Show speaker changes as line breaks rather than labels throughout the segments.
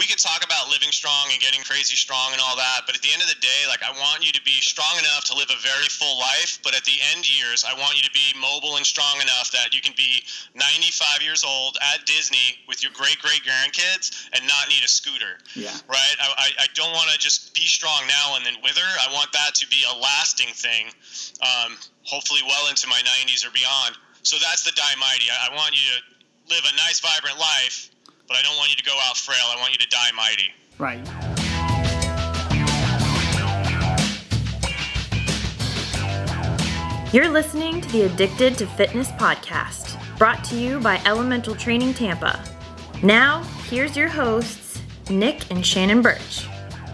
we could talk about living strong and getting crazy strong and all that, but at the end of the day, like, I want you to be strong enough to live a very full life, but at the end years, I want you to be mobile and strong enough that you can be 95 years old at Disney with your great-great-grandkids and not need a scooter.
Yeah.
Right? I don't want to just be strong now and then wither. I want that to be a lasting thing, hopefully well into my 90s or beyond. So that's the Die Mighty. I want you to live a nice, vibrant life, but I don't want you to go out frail. I want you to die mighty.
Right.
You're listening to the Addicted to Fitness podcast, brought to you by Elemental Training Tampa. Now, here's your hosts, Nick and Shannon Birch.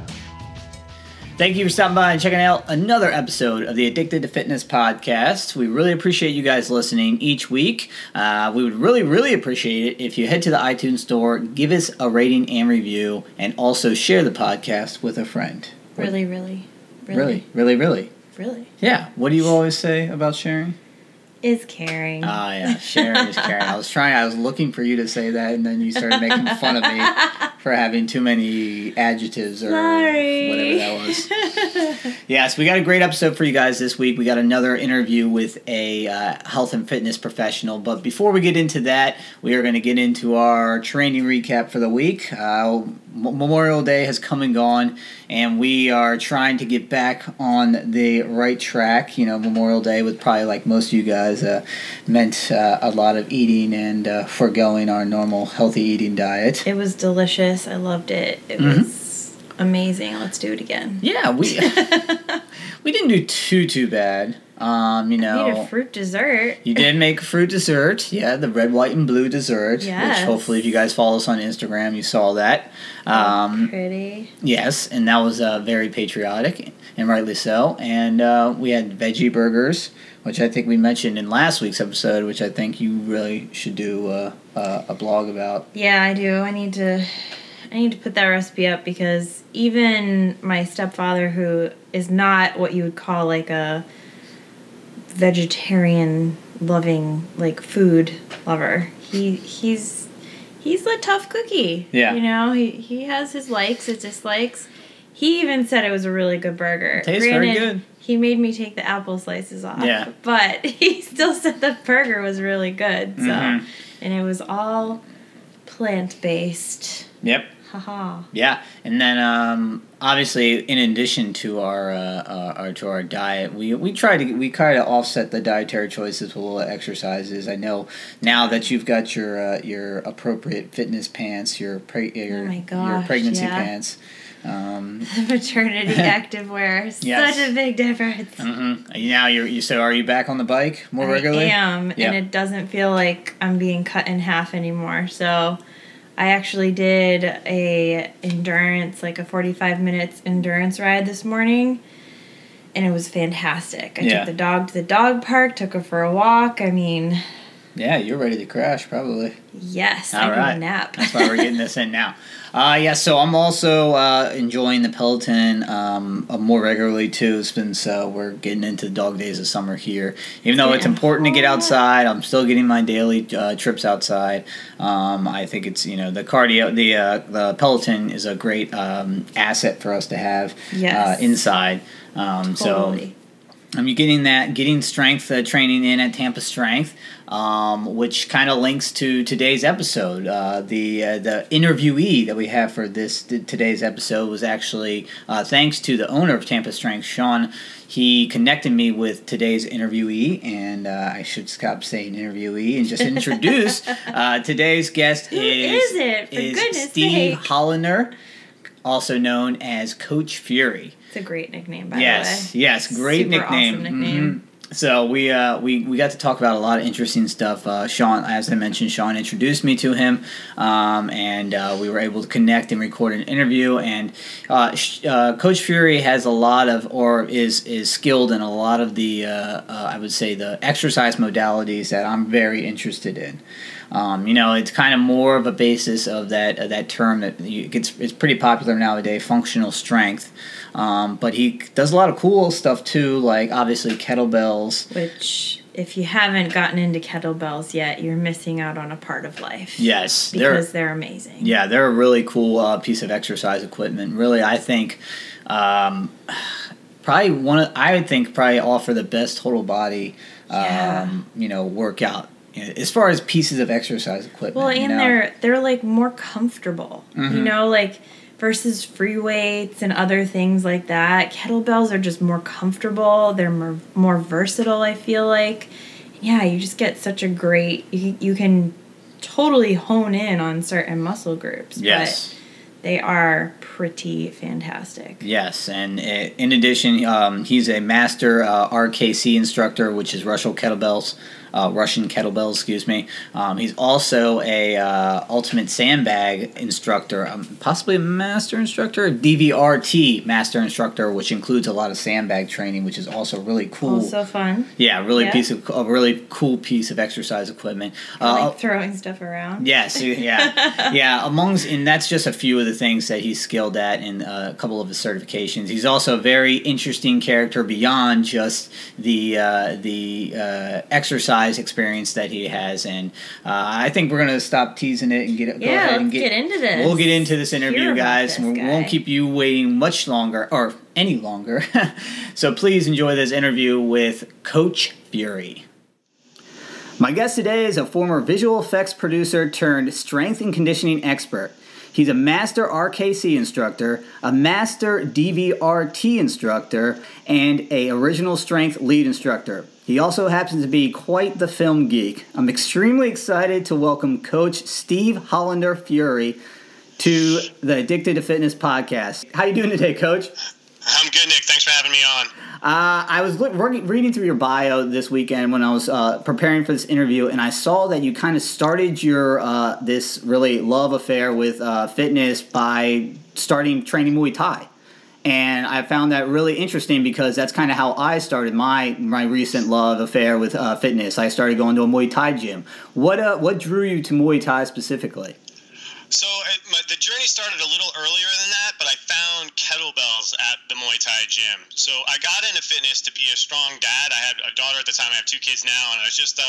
Thank you for stopping by and checking out another episode of the Addicted to Fitness podcast. We really appreciate you guys listening each week. We would really appreciate it if you head to the iTunes store, give us a rating and review, and also share the podcast with a friend.
Really?
Really? Yeah. What do you always say about sharing?
Is caring.
Ah, yeah. Sharing is caring. I was looking for you to say that, and then you started making fun of me for having too many adjectives or whatever that was. Yes, we got a great episode for you guys this week. We got another interview with a health and fitness professional. But before we get into that, we are going to get into our training recap for the week. Memorial Day has come and gone, and we are trying to get back on the right track. You know, Memorial Day, with probably like most of you guys, meant a lot of eating and foregoing our normal healthy eating diet.
It was delicious. I loved it. It was amazing. Let's do it again.
Yeah, we didn't do too bad.
I made a fruit dessert.
You did make a fruit dessert. Yeah, the red, white, and blue dessert.
Yes.
Which hopefully if you guys follow us on Instagram, you saw that.
Pretty.
Yes, and that was very patriotic, and rightly so. And we had veggie burgers, which I think we mentioned in last week's episode, which I think you really should do a blog about.
Yeah, I do. I need to put that recipe up because even my stepfather, who is not what you would call like a vegetarian loving food lover, he's a tough cookie.
Yeah.
You know, he has his likes, his dislikes. He even said it was a really good burger.
It tastes very good.
He made me take the apple slices off.
Yeah.
But he still said the burger was really good. So and it was all plant-based.
Yep.
Haha.
Yeah, and then obviously, in addition to our diet, we try to offset the dietary choices with little exercises. I know now that you've got your appropriate fitness pants, your pregnancy pants.
The maternity activewear,
yes.
Such a big difference.
Now so are you back on the bike more regularly?
I am, and it doesn't feel like I'm being cut in half anymore. So I actually did a 45 minutes endurance ride this morning, and it was fantastic. I took the dog to the dog park, took her for a walk. I mean,
yeah, you're ready to crash, probably.
Yes,
I
need a nap.
That's why we're getting this in now. So I'm also enjoying the Peloton more regularly too, since we're getting into the dog days of summer here. Even though it's important to get outside, I'm still getting my daily trips outside. I think it's the cardio, the Peloton is a great asset for us to have inside.
Totally.
So I'm getting strength training in at Tampa Strength, which kind of links to today's episode. The interviewee that we have for today's episode was actually thanks to the owner of Tampa Strength, Sean. He connected me with today's interviewee, and I should stop saying interviewee and just introduce today's guest.
Who is it? For goodness
Steve
sake.
Hollander, also known as Coach Fury.
It's a great nickname, by the way.
Yes, great
Super
nickname.
Awesome nickname.
So we got to talk about a lot of interesting stuff. Sean, as I mentioned, Sean introduced me to him, and we were able to connect and record an interview. And Coach Fury has a lot of, or is skilled in a lot of the, I would say, the exercise modalities that I'm very interested in. It's kind of more of a basis of that term that it's pretty popular nowadays, functional strength. But he does a lot of cool stuff too, like obviously kettlebells.
Which if you haven't gotten into kettlebells yet, you're missing out on a part of life.
Yes.
Because they're amazing.
Yeah, they're a really cool piece of exercise equipment. Really, I think probably I would think offer the best total body workout as far as pieces of exercise equipment.
Well, and they're like more comfortable. Like versus free weights and other things like that. Kettlebells are just more comfortable. They're more versatile, I feel like. Yeah, you just get such a great... You can totally hone in on certain muscle groups.
Yes.
But they are pretty fantastic.
Yes, and in addition, he's a master RKC instructor, which is Russian kettlebells, excuse me. He's also a ultimate sandbag instructor, possibly a master instructor, DVRT master instructor, which includes a lot of sandbag training, which is also really cool.
Also fun.
Yeah, a really cool piece of exercise equipment.
Like throwing stuff around.
Yes, yeah. And that's just a few of the things that he's skilled at in a couple of his certifications. He's also a very interesting character beyond just the exercise experience that he has, and I think we're gonna stop teasing it and go ahead and get
into this.
We'll get into this interview, guys. We won't keep you waiting much longer or any longer. So please enjoy this interview with Coach Fury. My guest today is a former visual effects producer turned strength and conditioning expert. He's a master RKC instructor, a master DVRT instructor, and a original strength lead instructor. He also happens to be quite the film geek. I'm extremely excited to welcome Coach Steve Hollander Fury to the Addicted to Fitness podcast. How you doing today, Coach?
I'm good, Nick. Thanks for having me on.
I was reading through your bio this weekend when I was preparing for this interview, and I saw that you kind of started your this really love affair with fitness by starting training Muay Thai. And I found that really interesting because that's kind of how I started my recent love affair with fitness. I started going to a Muay Thai gym. What drew you to Muay Thai specifically?
So the journey started a little earlier than that, but I found kettlebells at the Muay Thai gym. So I got into fitness to be a strong dad. I had a daughter at the time. I have 2 kids now, and I was just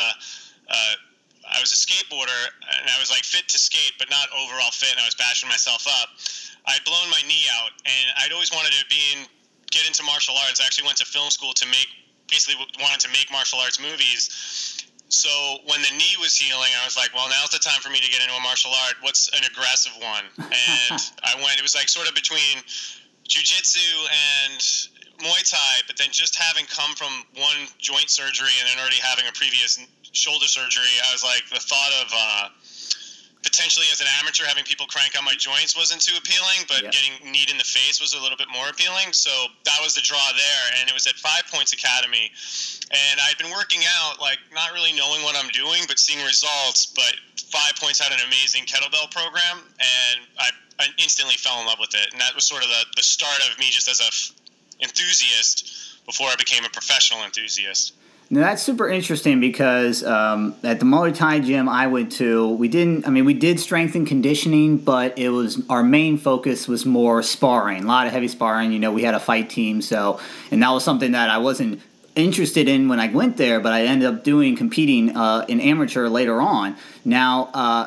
I was a skateboarder, and I was like fit to skate, but not overall fit, and I was bashing myself up. I'd blown my knee out, and I'd always wanted to get into martial arts. I actually went to film school wanted to make martial arts movies. So when the knee was healing, I was like, well, now's the time for me to get into a martial art. What's an aggressive one? And it was like sort of between jiu-jitsu and Muay Thai, but then just having come from one joint surgery and then already having a previous shoulder surgery, I was like, the thought of potentially as an amateur having people crank on my joints wasn't too appealing, but getting kneed in the face was a little bit more appealing. So that was the draw there, and it was at 5 Points Academy. And I'd been working out, like not really knowing what I'm doing, but seeing results. But 5 Points had an amazing kettlebell program, and I instantly fell in love with it. And that was sort of the start of me just as a enthusiast before I became a professional enthusiast.
Now, that's super interesting because at the Muay Thai gym I went to, we did strength and conditioning, but our main focus was more sparring, a lot of heavy sparring. We had a fight team, and that was something that I wasn't interested in when I went there, but I ended up competing in amateur later on. Now,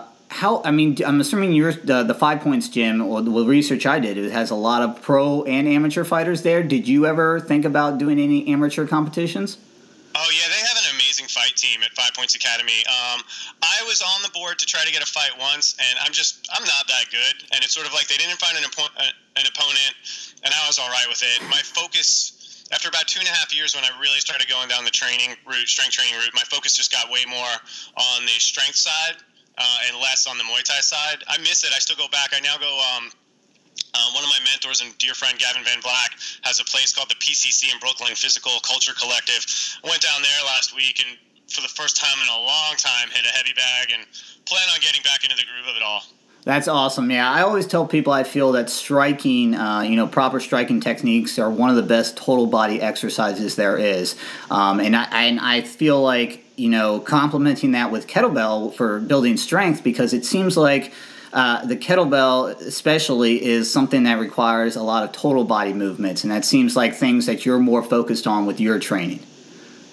I'm assuming the 5 Points gym, or the research I did, it has a lot of pro and amateur fighters there. Did you ever think about doing any amateur competitions?
Oh, yeah, they have an amazing fight team at 5 Points Academy. I was on the board to try to get a fight once, and I'm not that good. And it's sort of like they didn't find an opponent, and I was all right with it. My focus, after about 2.5 years when I really started going down the strength training route, my focus just got way more on the strength side and less on the Muay Thai side. I miss it. I still go back. I now go one of my mentors and dear friend Gavin Van Black has a place called the PCC in Brooklyn, Physical Culture Collective. I went down there last week and for the first time in a long time hit a heavy bag and plan on getting back into the groove of it all.
That's awesome. Yeah, I always tell people I feel that striking, proper striking techniques are one of the best total body exercises there is. And I feel like, complementing that with kettlebell for building strength, because it seems like the kettlebell especially is something that requires a lot of total body movements, and that seems like things that you're more focused on with your training.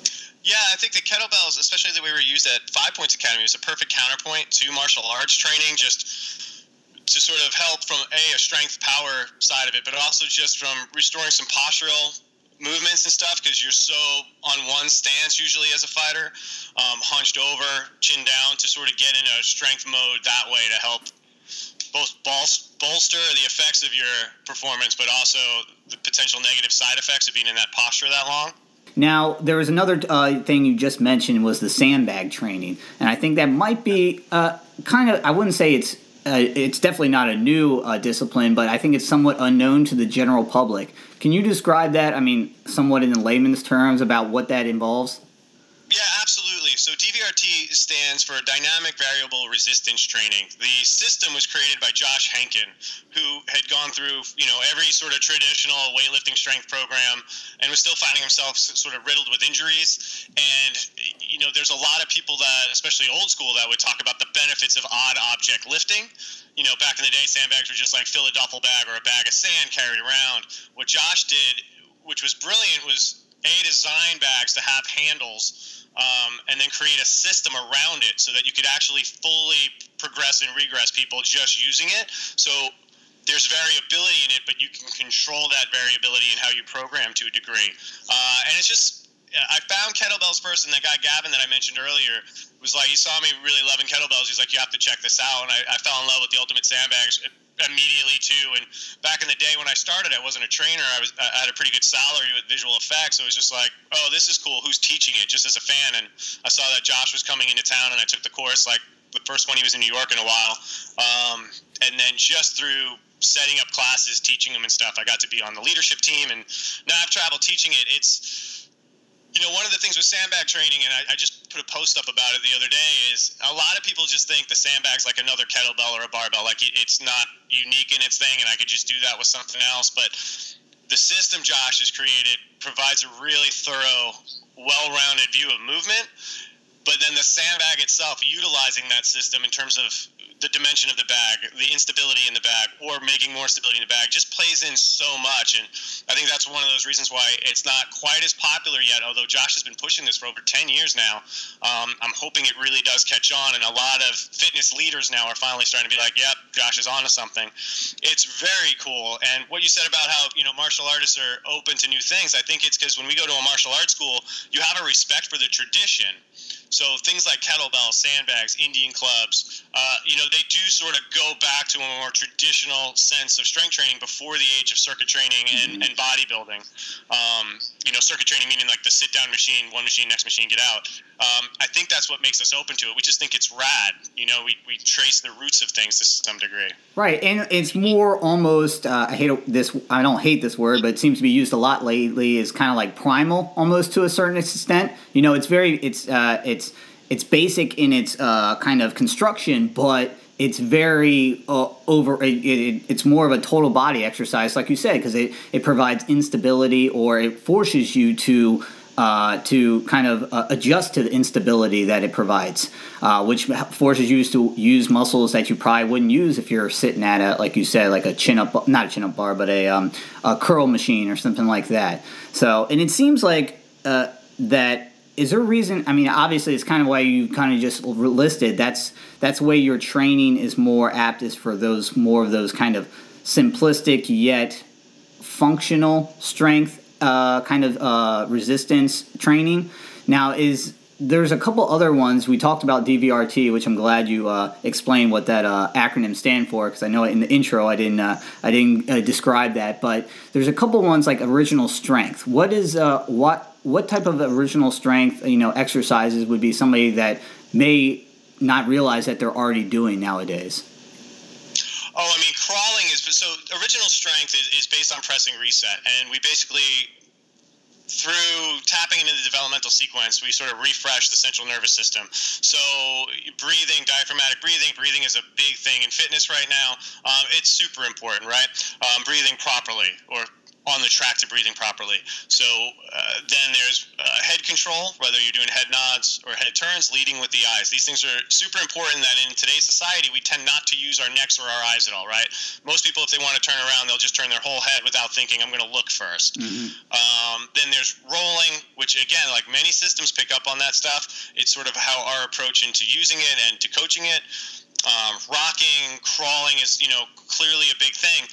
Yeah, I think the kettlebells, especially the way we were used at 5 Points Academy, is a perfect counterpoint to martial arts training, just to sort of help from a strength power side of it, but also just from restoring some postural movements and stuff, because you're so on one stance usually as a fighter, hunched over, chin down, to sort of get in a strength mode that way to help both bolster the effects of your performance, but also the potential negative side effects of being in that posture that long.
Now, there was another thing you just mentioned was the sandbag training, and I think that might be kind of, I wouldn't say it's definitely not a new discipline, but I think it's somewhat unknown to the general public. Can you describe that, I mean, somewhat in layman's terms about what that involves?
Yeah, absolutely. So DVRT stands for Dynamic Variable Resistance Training. The system was created by Josh Henkin, who had gone through, every sort of traditional weightlifting strength program and was still finding himself sort of riddled with injuries. And, there's a lot of people that, especially old school, that would talk about the benefits of odd object lifting. Back in the day, sandbags were just like fill a duffel bag or a bag of sand carried around. What Josh did, which was brilliant, was design bags to have handles, and then create a system around it so that you could actually fully progress and regress people just using it. So there's variability in it, but you can control that variability in how you program to a degree. And it's just, I found kettlebells first, and that guy Gavin that I mentioned earlier was like, he saw me really loving kettlebells. He's like, you have to check this out. And I fell in love with the Ultimate Sandbags immediately too. And back in the day when I started, I wasn't a trainer. I had a pretty good salary with visual effects. So it was just like, oh, this is cool. Who's teaching it? Just as a fan. And I saw that Josh was coming into town, and I took the course, like the first one he was in New York in a while. And then just through setting up classes, teaching them and stuff, I got to be on the leadership team, and now I've traveled teaching it. It's, one of the things with sandbag training, and I just put a post up about it the other day, is a lot of people just think the sandbag's like another kettlebell or a barbell. Like, it's not unique in its thing, and I could just do that with something else. But the system Josh has created provides a really thorough, well-rounded view of movement. But then the sandbag itself, utilizing that system in terms of the dimension of the bag, the instability in the bag, or making more stability in the bag, just plays in so much. And I think that's one of those reasons why it's not quite as popular yet, although Josh has been pushing this for over 10 years now. I'm hoping it really does catch on, and a lot of fitness leaders now are finally starting to be like, yep, Josh is onto something. It's very cool. And what you said about how, martial artists are open to new things, I think it's because when we go to a martial arts school, you have a respect for the tradition. So things like kettlebells, sandbags, Indian clubs, they do sort of go back to a more traditional sense of strength training before the age of circuit training and bodybuilding. Circuit training meaning like the sit-down machine, one machine, next machine, get out. I think that's what makes us open to it. We just think it's rad. We trace the roots of things to some degree.
Right, and it's more almost, I don't hate this word, but it seems to be used a lot lately, is kind of like primal almost to a certain extent. It's basic in its kind of construction, but it's very it's more of a total body exercise, like you said, because it provides instability, or it forces you to kind of adjust to the instability that it provides, which forces you to use muscles that you probably wouldn't use if you're sitting at like you said, like not a chin-up bar, but a curl machine or something like that. So, and it seems like that. Is there a reason? I mean, obviously, it's kind of why you kind of just listed. That's the way your training is more apt, is for more of those kind of simplistic yet functional strength kind of resistance training. Now, there's a couple other ones. We talked about DVRT, which I'm glad you explained what that acronym stand for, because I know in the intro I didn't describe that. But there's a couple ones like original strength. What type of original strength, exercises would be somebody that may not realize that they're already doing nowadays?
Oh, I mean, crawling so original strength is based on pressing reset. And we basically, through tapping into the developmental sequence, we sort of refresh the central nervous system. So breathing, diaphragmatic breathing is a big thing in fitness right now. It's super important, right? Breathing properly, or on the track to breathing properly. So then there's head control, whether you're doing head nods or head turns, leading with the eyes. These things are super important that in today's society, we tend not to use our necks or our eyes at all, right? Most people, if they want to turn around, they'll just turn their whole head without thinking, I'm going to look first. Then there's rolling, which again, like many systems pick up on that stuff. It's sort of how our approach into using it and to coaching it. Rocking, crawling is, clearly a big thing.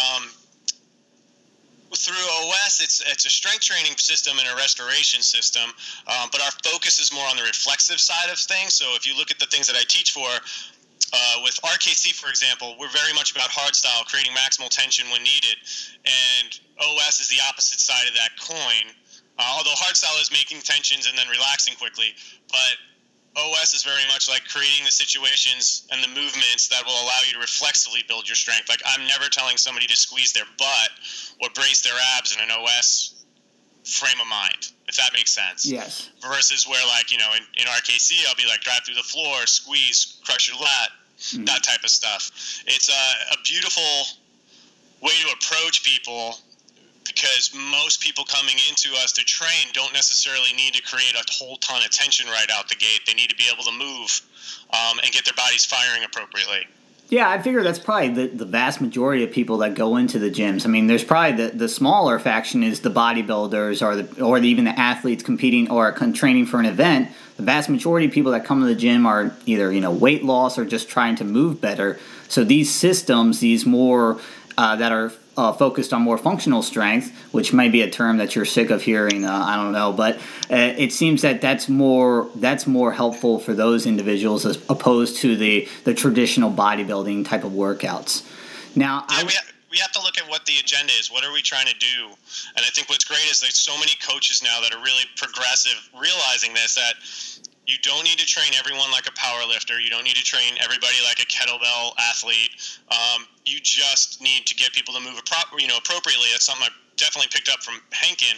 Through OS, it's a strength training system and a restoration system, but our focus is more on the reflexive side of things. So if you look at the things that I teach for, with RKC, for example, we're very much about hard style, creating maximal tension when needed, and OS is the opposite side of that coin. Although hard style is making tensions and then relaxing quickly, but OS is very much like creating the situations and the movements that will allow you to reflexively build your strength. Like, I'm never telling somebody to squeeze their butt or brace their abs in an OS frame of mind, if that makes sense.
Yes.
Versus where, like, in RKC, I'll be like, drive through the floor, squeeze, crush your lat, that type of stuff. It's a beautiful way to approach people, because most people coming into us to train don't necessarily need to create a whole ton of tension right out the gate. They need to be able to move and get their bodies firing appropriately.
Yeah, I figure that's probably the vast majority of people that go into the gyms. I mean, there's probably the smaller faction is the bodybuilders or even the athletes competing or training for an event. The vast majority of people that come to the gym are either, weight loss or just trying to move better. So these systems, these more that are focused on more functional strength, which might be a term that you're sick of hearing, I don't know, but it seems that that's more helpful for those individuals as opposed to the traditional bodybuilding type of workouts. Now,
we have to look at what the agenda is. What are we trying to do? And I think what's great is there's so many coaches now that are really progressive, realizing this, that you don't need to train everyone like a power lifter. You don't need to train everybody like a kettlebell athlete. You just need to get people to move appropriately. That's something I definitely picked up from Henkin.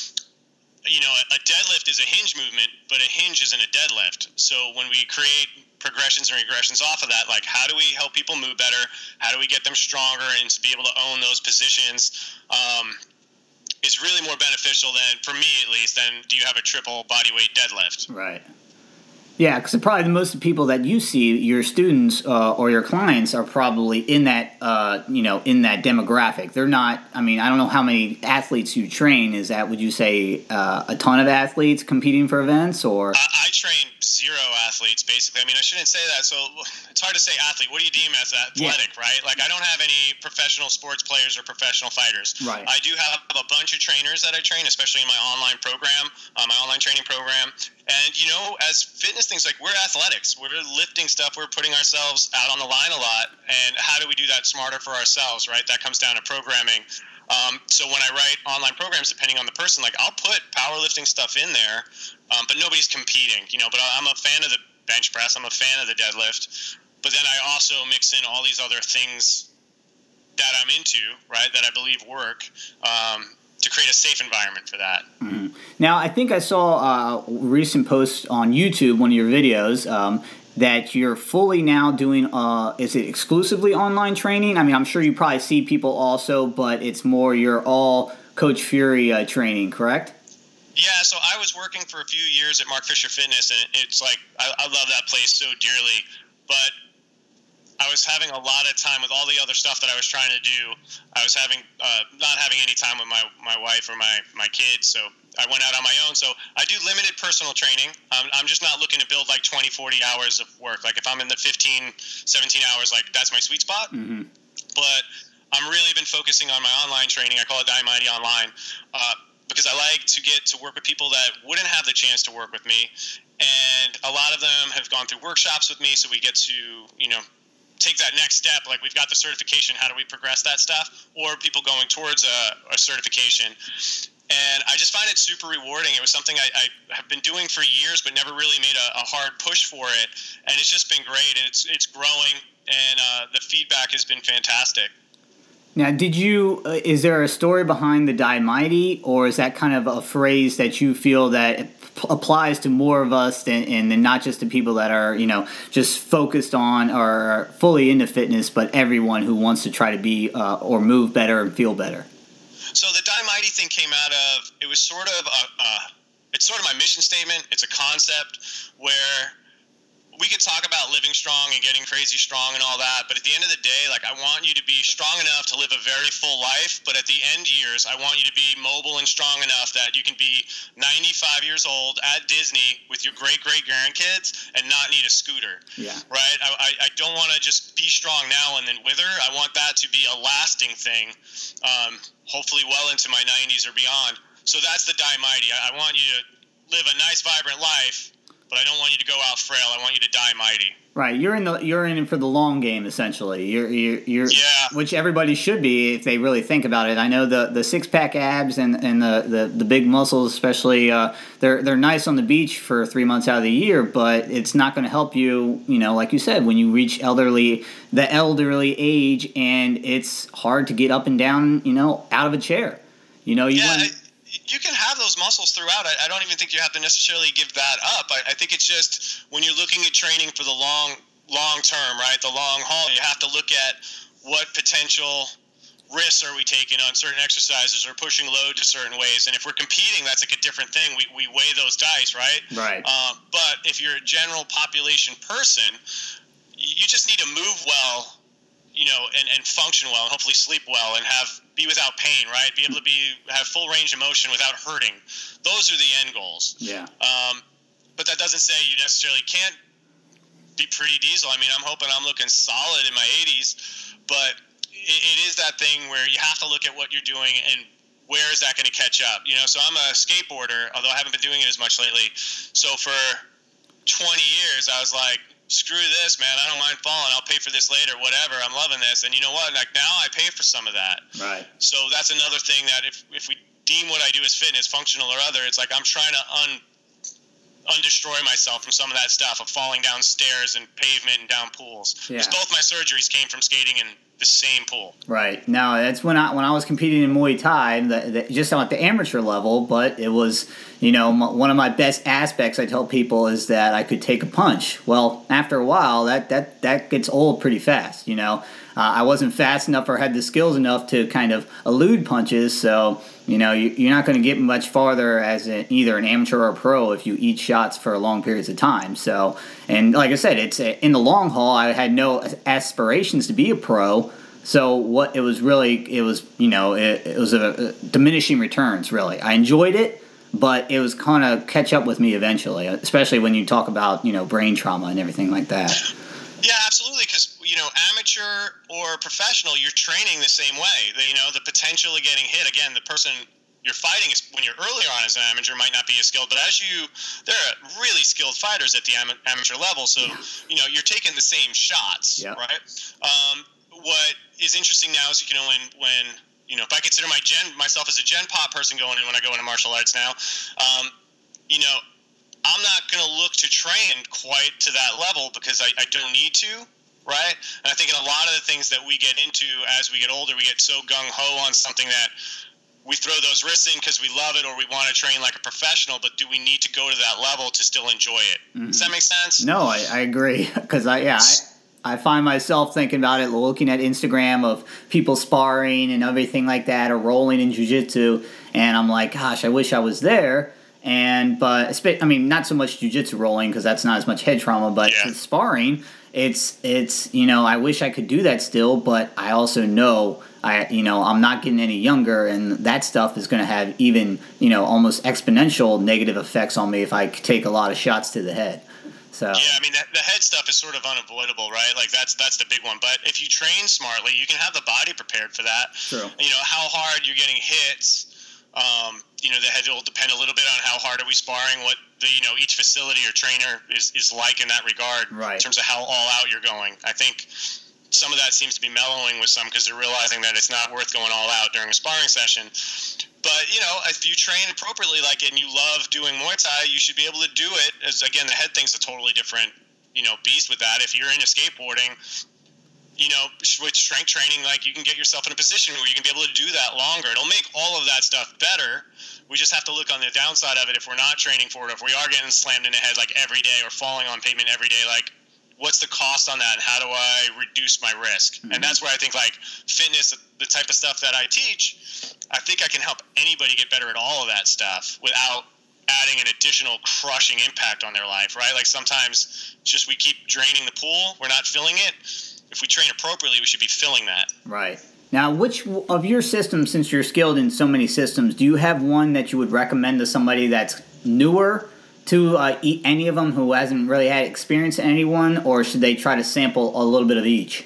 A deadlift is a hinge movement, but a hinge isn't a deadlift. So when we create progressions and regressions off of that, like, how do we help people move better? How do we get them stronger and to be able to own those positions? Is really more beneficial than, for me at least, than do you have a triple bodyweight deadlift?
Right. Yeah, because probably most of the people that you see, your students or your clients, are probably in that in that demographic. They're not. I mean, I don't know how many athletes you train. Is that, would you say, a ton of athletes competing for events, or?
I train 0 athletes, basically. I mean, I shouldn't say that. So it's hard to say athlete. What do you deem as athletic, right? Like, I don't have any professional sports players or professional fighters.
Right.
I do have a bunch of trainers that I train, especially in my online program, my online training program. And, as fitness things, like, we're athletics. We're lifting stuff. We're putting ourselves out on the line a lot. And how do we do that smarter for ourselves, right? That comes down to programming. So when I write online programs, depending on the person, like, I'll put powerlifting stuff in there, but nobody's competing, but I'm a fan of the bench press. I'm a fan of the deadlift. But then I also mix in all these other things that I'm into, right, that I believe work, to create a safe environment for that.
Mm-hmm. Now, I think I saw a recent post on YouTube, one of your videos, that you're fully now doing, is it exclusively online training? I mean, I'm sure you probably see people also, but it's more you're all Coach Fury training, correct?
Yeah, so I was working for a few years at Mark Fisher Fitness, and it's like, I love that place so dearly, but I was having a lot of time with all the other stuff that I was trying to do. I was having not having any time with my wife or my kids, so I went out on my own. So I do limited personal training. I'm just not looking to build like 20, 40 hours of work. Like, if I'm in the 15, 17 hours, like, that's my sweet spot. Mm-hmm. But I'm really been focusing on my online training. I call it DieMighty Online, because I like to get to work with people that wouldn't have the chance to work with me. And a lot of them have gone through workshops with me, so we get to, take that next step. Like, we've got the certification. How do we progress that stuff? Or people going towards a certification. And I just find it super rewarding. It was something I have been doing for years, but never really made a hard push for it. And it's just been great. And it's growing, and the feedback has been fantastic.
Now, is there a story behind the DieMighty, or is that kind of a phrase that you feel that applies to more of us and not just to people that are, just focused on or fully into fitness, but everyone who wants to try to be or move better and feel better?
So the Die Mighty thing came out of, it was sort of it's sort of my mission statement. It's a concept where we could talk about living strong and getting crazy strong and all that, but at the end of the day, like, I want you to be strong enough to live a very full life, but at the end years, I want you to be mobile and strong enough that you can be 95 years old at Disney with your great-great-grandkids and not need a scooter.
Yeah.
Right? I don't want to just be strong now and then wither. I want that to be a lasting thing, hopefully well into my 90s or beyond. So that's the Die Mighty. I want you to live a nice, vibrant life, but I don't want you to go out frail. I want you to die mighty.
Right, you're in it for the long game, essentially. You're
Yeah.
Which everybody should be if they really think about it. I know the six pack abs and the big muscles, especially, they're nice on the beach for 3 months out of the year, but it's not going to help you. You know, like you said, when you reach the elderly age, and it's hard to get up and down, out of a chair.
You can have those muscles throughout. I don't even think you have to necessarily give that up. I think it's just when you're looking at training for the long term, right, the long haul, you have to look at what potential risks are we taking on certain exercises or pushing load to certain ways. And if we're competing, that's like a different thing. We weigh those dice, right?
Right.
But if you're a general population person, you just need to move well, and function well, and hopefully sleep well, and be without pain, right? Be able to have full range of motion without hurting. Those are the end goals.
Yeah.
But that doesn't say you necessarily can't be pretty diesel. I mean, I'm hoping I'm looking solid in my 80s, but it is that thing where you have to look at what you're doing and where is that going to catch up. So I'm a skateboarder, although I haven't been doing it as much lately. So for 20 years, I was like, screw this, man. I don't mind falling. I'll pay for this later, whatever. I'm loving this. And you know what? Like, now I pay for some of that.
Right.
So that's another thing that if we deem what I do as fitness, functional or other, it's like I'm trying to undestroy myself from some of that stuff of falling down stairs and pavement and down pools.
Yeah.
Because both my surgeries came from skating in the same pool.
Right. Now, that's when I was competing in Muay Thai, just at the amateur level, but it was, one of my best aspects I tell people is that I could take a punch. Well, after a while, that gets old pretty fast, I wasn't fast enough or had the skills enough to kind of elude punches, so, you're not going to get much farther as either an amateur or a pro if you eat shots for long periods of time. So, and like I said, it's in the long haul, I had no aspirations to be a pro. So it was a diminishing returns, really. I enjoyed it, but it was kind of catch up with me eventually, especially when you talk about, brain trauma and everything like that.
Yeah, absolutely, because, amateur or professional, you're training the same way. The potential of getting hit, again, the person you're fighting is, when you're earlier on as an amateur, might not be as skilled, but there are really skilled fighters at the amateur level, so,
yeah.
You're taking the same shots,
yep.
Right? What is interesting now is, when if I consider myself as a Gen Pop person going in when I go into martial arts now, I'm not going to look to train quite to that level because I don't need to, right? And I think in a lot of the things that we get into as we get older, we get so gung-ho on something that we throw those risks in because we love it or we want to train like a professional, but do we need to go to that level to still enjoy it? Mm-hmm. Does that make sense?
No, I agree. Because I find myself thinking about it, looking at Instagram of people sparring and everything like that, or rolling in jiu-jitsu, and I'm like, gosh, I wish I was there. But not so much jiu-jitsu rolling because that's not as much head trauma, but sparring, it's I wish I could do that still, but I also know I'm not getting any younger, and that stuff is going to have even almost exponential negative effects on me if I take a lot of shots to the head. So
yeah, the head stuff is sort of unavoidable, right? Like that's the big one. But if you train smartly, you can have the body prepared for that.
True.
How hard you're getting hits. The head will depend a little bit on how hard are we sparring, what each facility or trainer is like in that regard,
right.
In terms of how all out you're going. I think some of that seems to be mellowing with some because they're realizing that it's not worth going all out during a sparring session. But, if you train appropriately, and you love doing Muay Thai, you should be able to do it. As again, the head thing's a totally different, beast with that. If you're into skateboarding, with strength training, you can get yourself in a position where you can be able to do that longer. It'll make all of that stuff better. We just have to look on the downside of it. If we're not training for it, if we are getting slammed in the head every day or falling on pavement every day, what's the cost on that, and how do I reduce my risk? Mm-hmm. And that's where I think like fitness, the type of stuff that I teach, I think I can help anybody get better at all of that stuff without adding an additional crushing impact on their life, right? Like sometimes just we keep draining the pool, we're not filling it. If we train appropriately, we should be filling that.
Right. Now, which of your systems, since you're skilled in so many systems, do you have one that you would recommend to somebody that's newer to any of them, who hasn't really had experience in anyone, or should they try to sample a little bit of each?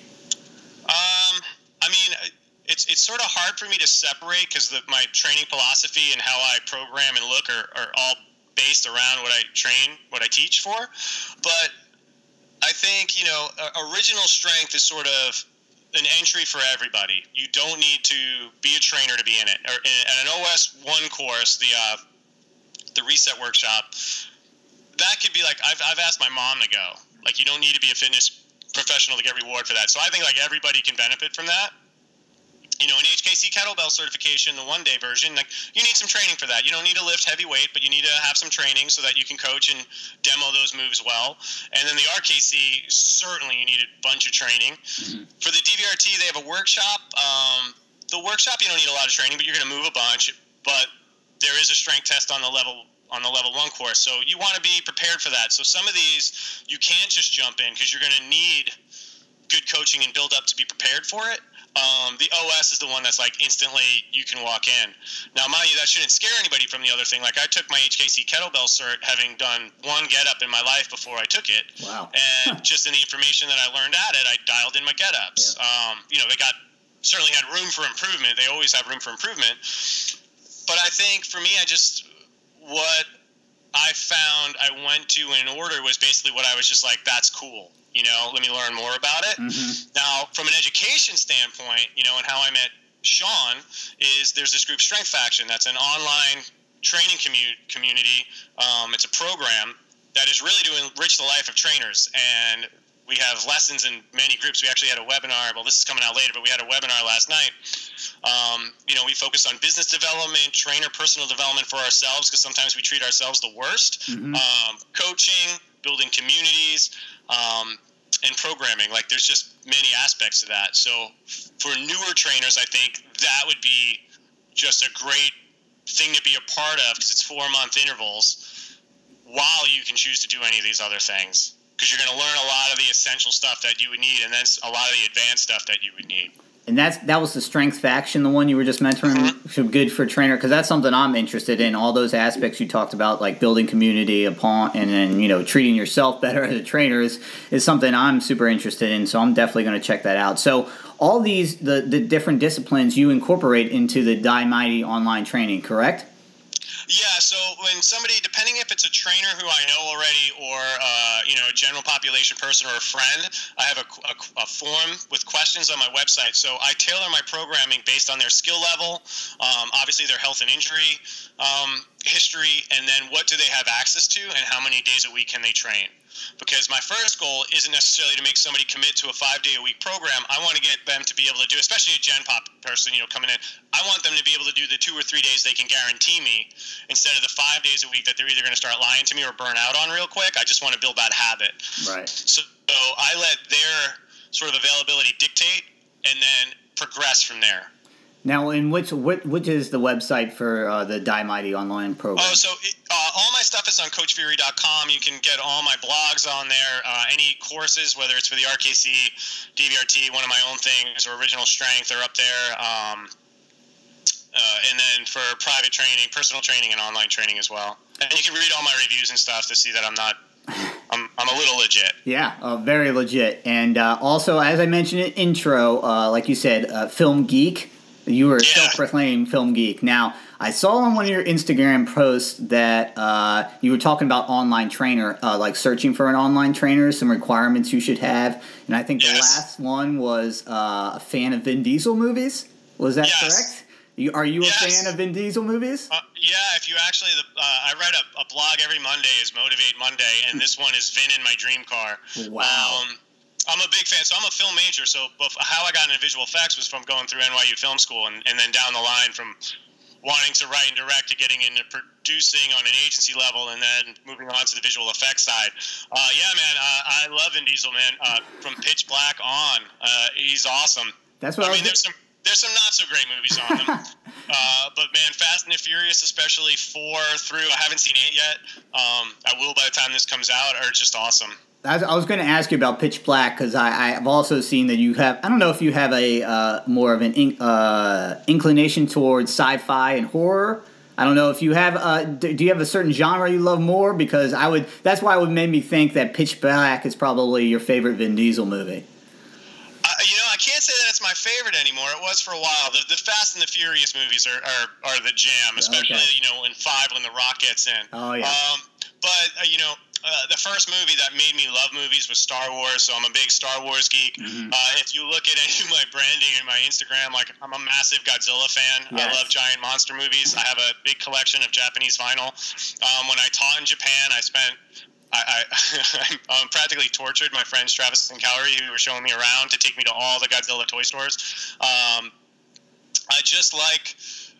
I mean, it's sort of hard for me to separate because my training philosophy and how I program and look are all based around what I train, what I teach for. But I think, original strength is sort of an entry for everybody. You don't need to be a trainer to be in it. Or at an OS 1 course, the reset workshop, that could be like, I've asked my mom to go. Like, you don't need to be a fitness professional to get reward for that. So I think like everybody can benefit from that. An HKC kettlebell certification, the 1-day version, like you need some training for that. You don't need to lift heavy weight, but you need to have some training so that you can coach and demo those moves well. And then the RKC, certainly you need a bunch of training. Mm-hmm. For the DVRT, they have a workshop. The workshop, you don't need a lot of training, but you're going to move a bunch. But there is a strength test on the level 1 course. So you want to be prepared for that. So some of these, you can't just jump in because you're going to need good coaching and build up to be prepared for it. The OS is the one that's like instantly you can walk in. Now, mind you, that shouldn't scare anybody from the other thing. Like I took my HKC kettlebell cert having done one get-up in my life before I took it.
Wow.
And just in the information that I learned at it, I dialed in my get-ups. Yeah. They certainly had room for improvement. They always have room for improvement. But I think for me, what I found I went to in order was basically what I was just like, that's cool. Let me learn more about it. Mm-hmm. Now, from an education standpoint, and how I met Sean is there's this group Strength Faction that's an online training community. It's a program that is really to enrich the life of trainers. And we have lessons in many groups. We actually had a webinar. Well, this is coming out later, but we had a webinar last night. We focus on business development, trainer personal development for ourselves because sometimes we treat ourselves the worst. Mm-hmm. Coaching, building communities, and programming. Like there's just many aspects to that. So for newer trainers, I think that would be just a great thing to be a part of because it's 4-month intervals while you can choose to do any of these other things. Because you're going to learn a lot of the essential stuff that you would need and then a lot of the advanced stuff that you would need.
And that was the Strength Faction, the one you were just mentioning, mm-hmm. So good for trainer, because that's something I'm interested in. All those aspects you talked about, like building community upon, and then treating yourself better as a trainer is something I'm super interested in. So I'm definitely going to check that out. So all these the different disciplines you incorporate into the Die Mighty online training, correct?
Yeah, so when somebody, depending if it's a trainer who I know already or, a general population person or a friend, I have a form with questions on my website. So I tailor my programming based on their skill level, obviously their health and injury history, and then what do they have access to and how many days a week can they train. Because my first goal isn't necessarily to make somebody commit to a 5-day-a-week program. I want to get them to be able to do, especially a Gen Pop person, coming in. I want them to be able to do the 2 or 3 days they can guarantee me instead of the 5 days a week that they're either going to start lying to me or burn out on real quick. I just want to build that habit.
Right.
So I let their sort of availability dictate and then progress from there.
Now, which is the website for the Die Mighty online program?
Oh, so all my stuff is on CoachFury.com. You can get all my blogs on there. Any courses, whether it's for the RKC, DVRT, one of my own things, or Original Strength, are up there. And then for private training, personal training, and online training as well. And you can read all my reviews and stuff to see that I'm a little legit.
Yeah, very legit. And also, as I mentioned in intro, like you said, film geek. You were a self-proclaimed film geek. Now, I saw on one of your Instagram posts that you were talking about online trainer, like searching for an online trainer, some requirements you should have. And I think the last one was a fan of Vin Diesel movies. Was that correct? Are you a fan of Vin Diesel movies?
Yeah, if you actually, I write a blog every Monday, is Motivate Monday, and this one is Vin in my dream car.
Wow.
I'm a big fan. So I'm a film major. So how I got into visual effects was from going through NYU Film School and then down the line from wanting to write and direct to getting into producing on an agency level and then moving on to the visual effects side. Yeah, man, I love Vin Diesel, man. From Pitch Black on, he's awesome.
That's what I mean.
There's some not so great movies on them, but man, Fast and the Furious, especially 4 through, I haven't seen 8 yet. I will by the time this comes out. Are just awesome.
I was going to ask you about Pitch Black because I've also seen that you have. I don't know if you have a more of an inclination towards sci-fi and horror. I don't know if you have. Do you have a certain genre you love more? Because that's why it would make me think that Pitch Black is probably your favorite Vin Diesel movie.
I can't say that it's my favorite anymore. It was for a while. The Fast and the Furious movies are the jam, especially in 5 when The Rock gets in.
Oh yeah.
But the first movie that made me love movies was Star Wars, so I'm a big Star Wars geek. Mm-hmm. If you look at any of my branding and my Instagram, like I'm a massive Godzilla fan. Yes. I love giant monster movies. I have a big collection of Japanese vinyl. When I taught in Japan, I'm practically tortured my friends Travis and Calorie, who were showing me around to take me to all the Godzilla toy stores. I just like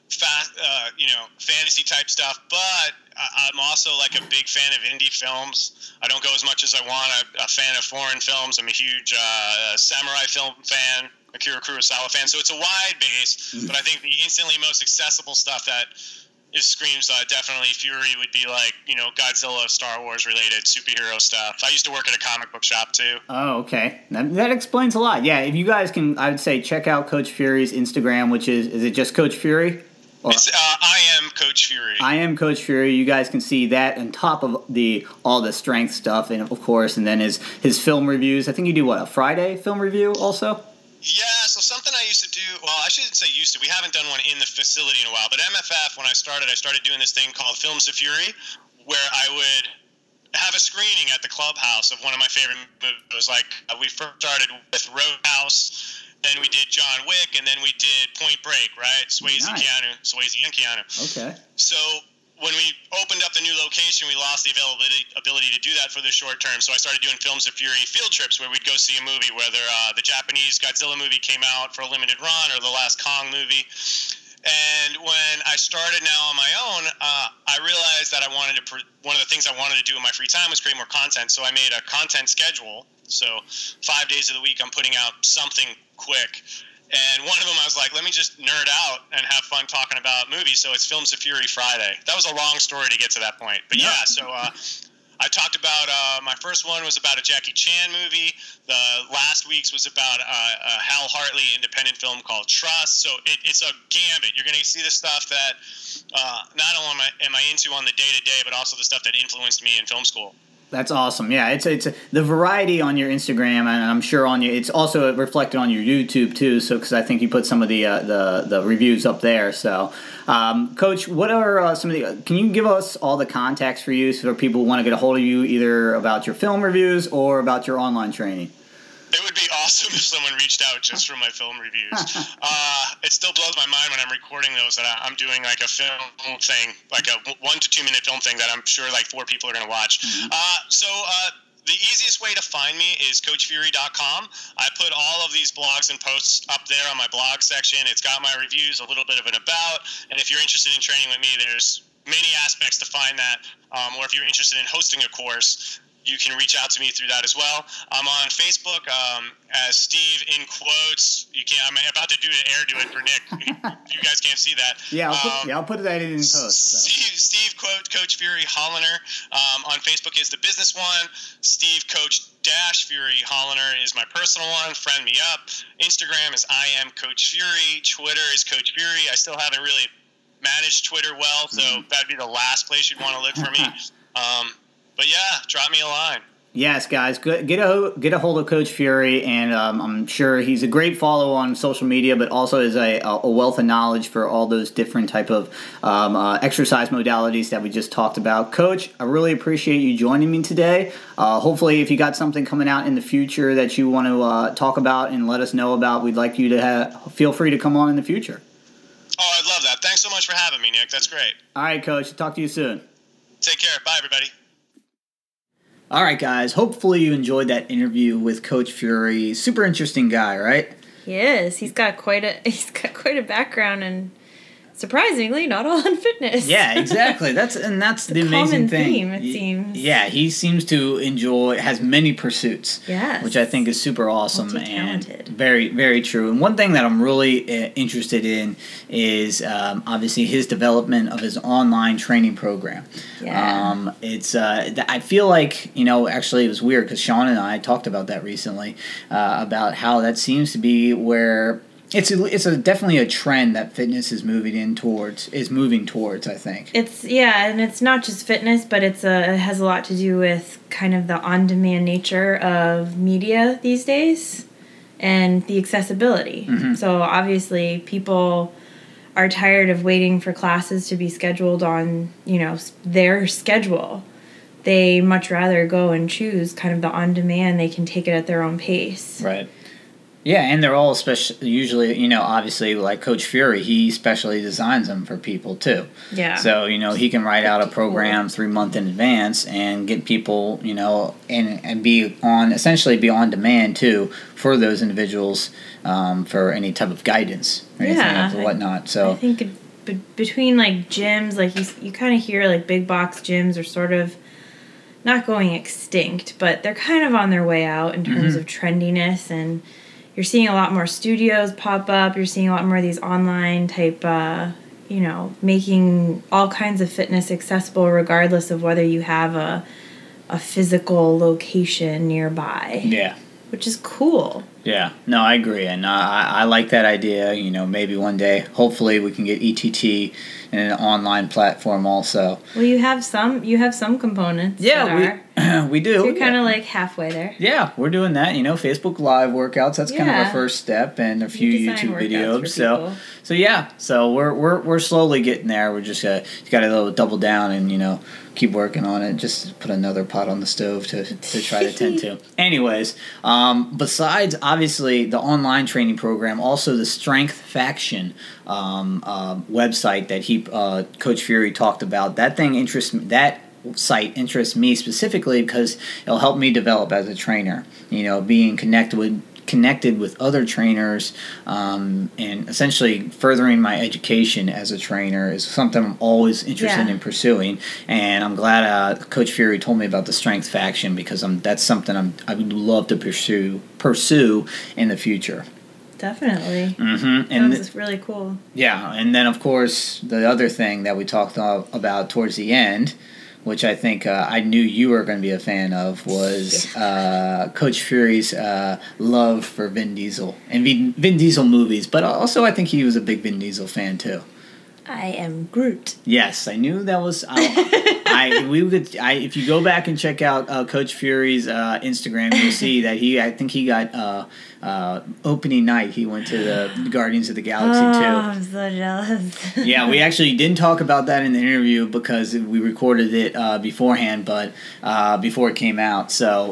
fantasy type stuff, but I'm also like a big fan of indie films. I don't go as much as I want. I'm a fan of foreign films. I'm a huge samurai film fan, Akira Kurosawa fan. So it's a wide base, but I think the instantly most accessible stuff that screams definitely Fury would be like, Godzilla, Star Wars related superhero stuff. I used to work at a comic book shop too.
Oh, okay. That explains a lot. Yeah, if you guys can, I would say check out Coach Fury's Instagram, which is it just Coach Fury?
It's I am Coach Fury.
I am Coach Fury. You guys can see that on top of all the strength stuff, and of course, and then his film reviews. I think you do a Friday film review also?
Yeah, so something I used to do, well, I shouldn't say used to, we haven't done one in the facility in a while, but MFF, when I started doing this thing called Films of Fury, where I would have a screening at the clubhouse of one of my favorite movies. It was like, we first started with Roadhouse, then we did John Wick, and then we did Point Break, right? Swayze and Keanu.
Okay.
So when we opened up the new location, we lost the ability to do that for the short term. So I started doing Films of Fury field trips where we'd go see a movie, whether the Japanese Godzilla movie came out for a limited run or the last Kong movie. And when I started now on my own, I realized that one of the things I wanted to do in my free time was create more content. So I made a content schedule. So 5 days of the week, I'm putting out something quick. And one of them, I was like, let me just nerd out and have fun talking about movies. So it's Films of Fury Friday. That was a long story to get to that point. But yeah, so I talked about, my first one was about a Jackie Chan movie. The last week's was about a Hal Hartley independent film called Trust. So it's a gambit. You're going to see the stuff that not only am I into on the day-to-day, but also the stuff that influenced me in film school.
That's awesome. Yeah, it's the variety on your Instagram, and I'm sure it's also reflected on your YouTube too. So, because I think you put some of the reviews up there. So, Coach, what are some of the? Can you give us all the contacts for you so people want to get a hold of you either about your film reviews or about your online training?
It would be awesome if someone reached out just for my film reviews. It still blows my mind when I'm recording those that I'm doing like a film thing, like a 1 to 2 minute film thing that I'm sure like 4 people are going to watch. So the easiest way to find me is CoachFury.com. I put all of these blogs and posts up there on my blog section. It's got my reviews, a little bit of an about, and if you're interested in training with me, there's many aspects to find that. Or if you're interested in hosting a course, you can reach out to me through that as well. I'm on Facebook as Steve in quotes. I'm about to do an air to it for Nick. You guys can't see that.
Yeah, I'll put that in post. So.
Steve Coach Fury Holliner on Facebook is the business one. Steve Coach Fury Holliner is my personal one. Friend me up. Instagram is I am Coach Fury. Twitter is Coach Fury. I still haven't really managed Twitter well, so that'd be the last place you'd want to look for me. But yeah, drop me a line.
Yes, guys, get a hold of Coach Fury, and I'm sure he's a great follow on social media, but also is a wealth of knowledge for all those different type of exercise modalities that we just talked about. Coach, I really appreciate you joining me today. Hopefully, if you got something coming out in the future that you want to talk about and let us know about, we'd like you to feel free to come on in the future.
Oh, I'd love that. Thanks so much for having me, Nick. That's great.
All right, Coach. Talk to you soon.
Take care. Bye, everybody.
All right, guys. Hopefully you enjoyed that interview with Coach Fury. Super interesting guy, right?
He is. He's got quite a background in surprisingly not all on fitness.
Yeah, exactly. That's the amazing
common
thing.
Theme, it seems.
Yeah, he seems to has many pursuits.
Yes.
Which I think is super awesome and
Multi-talented.
very, very true. And one thing that I'm really interested in is obviously his development of his online training program.
Yeah.
I feel like, actually it was weird because Sean and I talked about that recently, about how that seems to be where it's definitely a trend that fitness is moving towards, I think.
And it's not just fitness, but it has a lot to do with kind of the on-demand nature of media these days and the accessibility.
Mm-hmm.
So obviously people are tired of waiting for classes to be scheduled on, their schedule. They much rather go and choose kind of the on-demand. They can take it at their own pace.
Right. Yeah, and they're all usually, obviously, like Coach Fury, he specially designs them for people, too.
Yeah.
So, he can write out a program 3 months in advance and get people, and be on demand, too, for those individuals for any type of guidance or anything or whatnot. So
I think between, like, gyms, like, you kind of hear, like, big box gyms are sort of not going extinct, but they're kind of on their way out in terms of trendiness, and you're seeing a lot more studios pop up. You're seeing a lot more of these online type, making all kinds of fitness accessible regardless of whether you have a physical location nearby.
Yeah.
Which is cool.
Yeah. No, I agree. And I like that idea. Maybe one day, hopefully we can get ETT in an online platform also.
Well, you have some components.
Yeah, we do.
So you're kind of like halfway there.
Yeah, we're doing that. Got Live workouts. That's kind of our first step, and a few YouTube videos. So we're slowly getting there. We're just got to double down and keep working on it. Just put another pot on the stove to try to tend to. Anyways, besides obviously the online training program, also the Strength Faction website that Coach Fury talked about. That site interests me specifically because it'll help me develop as a trainer. Being connected with other trainers and essentially furthering my education as a trainer is something I'm always interested in pursuing. And I'm glad Coach Fury told me about the Strength Faction because that's something I would love to pursue in the future.
Definitely.
Mm-hmm. And
sounds really cool.
Yeah, and then of course the other thing that we talked about towards the end, which I think I knew you were going to be a fan of, was Coach Fury's love for Vin Diesel and Vin Diesel movies. But also, I think he was a big Vin Diesel fan too.
I am Groot.
Yes, I knew that was. If you go back and check out Coach Fury's Instagram, you'll see that I think he got opening night. He went to the Guardians of the Galaxy 2.
I'm so jealous.
Yeah, we actually didn't talk about that in the interview because we recorded it beforehand, but before it came out. So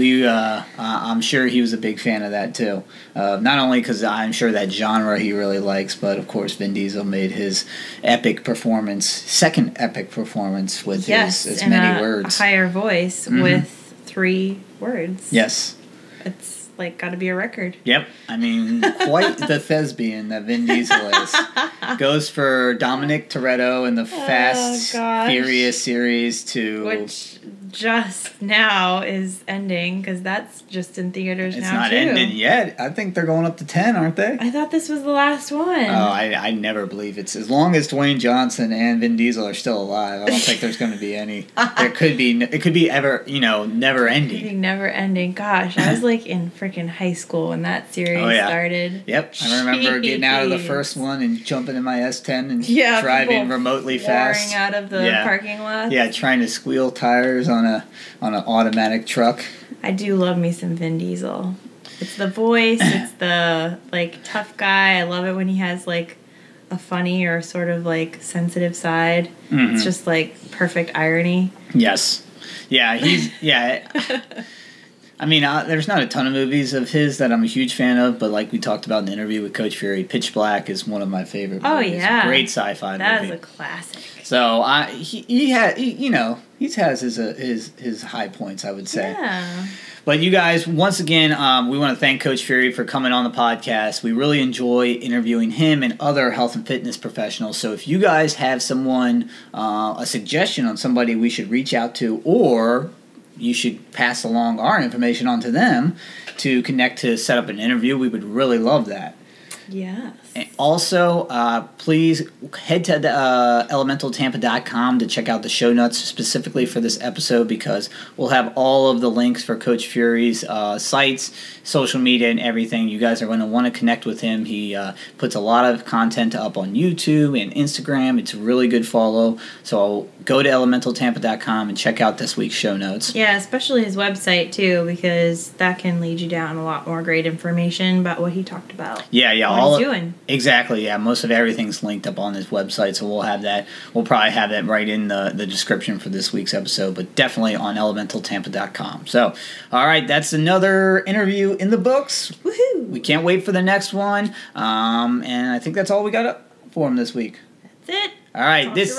I'm sure he was a big fan of that too. Not only because I'm sure that genre he really likes, but of course Vin Diesel made his second epic performance with his many words.
A higher voice with 3 words.
Yes.
It's got to be a record.
Yep. I mean, quite the thespian that Vin Diesel is. Goes for Dominic Toretto in the Fast Furious series
which just now is ending because that's just in theaters now too.
It's not ended yet. I think they're going up to 10, aren't they?
I thought this was the last one.
Oh, I never believe it's as long as Dwayne Johnson and Vin Diesel are still alive. I don't think there's going to be any. It could be ever, never ending.
Never ending. Gosh, I was in freaking high school when that series started.
Yep, I remember getting out of the first one and jumping in my S10 and driving remotely fast,
out of the parking lot.
Yeah, trying to squeal tires on an automatic truck.
I do love me some Vin Diesel. It's the voice. It's the tough guy. I love it when he has a funny or sort of sensitive side. Mm-hmm. It's just perfect irony.
Yes. Yeah. He's I mean, there's not a ton of movies of his that I'm a huge fan of, but like we talked about in the interview with Coach Fury, Pitch Black is one of my favorite movies.
Oh, yeah.
Great sci-fi movie.
That is a classic.
So, he has his high points, I would say.
Yeah.
But you guys, once again, we want to thank Coach Fury for coming on the podcast. We really enjoy interviewing him and other health and fitness professionals. So if you guys have someone, a suggestion on somebody we should reach out to, or you should pass along our information on to them to connect to set up an interview, we would really love that.
Yes.
And also, please head to elementaltampa.com to check out the show notes specifically for this episode, because we'll have all of the links for Coach Fury's sites, social media, and everything. You guys are going to want to connect with him. He puts a lot of content up on YouTube and Instagram. It's a really good follow. So go to elementaltampa.com and check out this week's show notes.
Yeah, especially his website, too, because that can lead you down a lot more great information about what he talked about.
Yeah.
What he's doing.
Exactly, yeah. Most of everything's linked up on his website, so we'll have that. We'll probably have that right in the description for this week's episode, but definitely on elementaltampa.com. So, all right, that's another interview in the books.
Woohoo!
We can't wait for the next one, and I think that's all we got up for him this week.
That's it.
All right,
This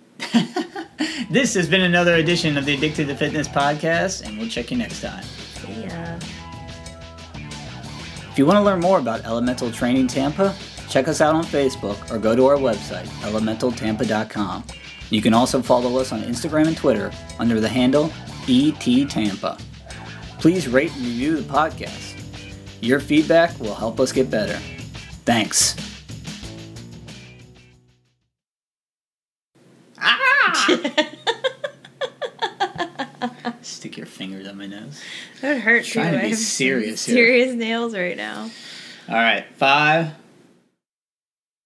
has been another edition of the Addicted to Fitness podcast, and we'll check you next time.
See ya.
If you want to learn more about Elemental Training Tampa, check us out on Facebook or go to our website, elementaltampa.com. You can also follow us on Instagram and Twitter under the handle ETTampa. Please rate and review the podcast. Your feedback will help us get better. Thanks. Stick your fingers on my nose.
That would hurt, too.
Trying to
I
be
have
serious here.
serious nails right now.
All right, 5,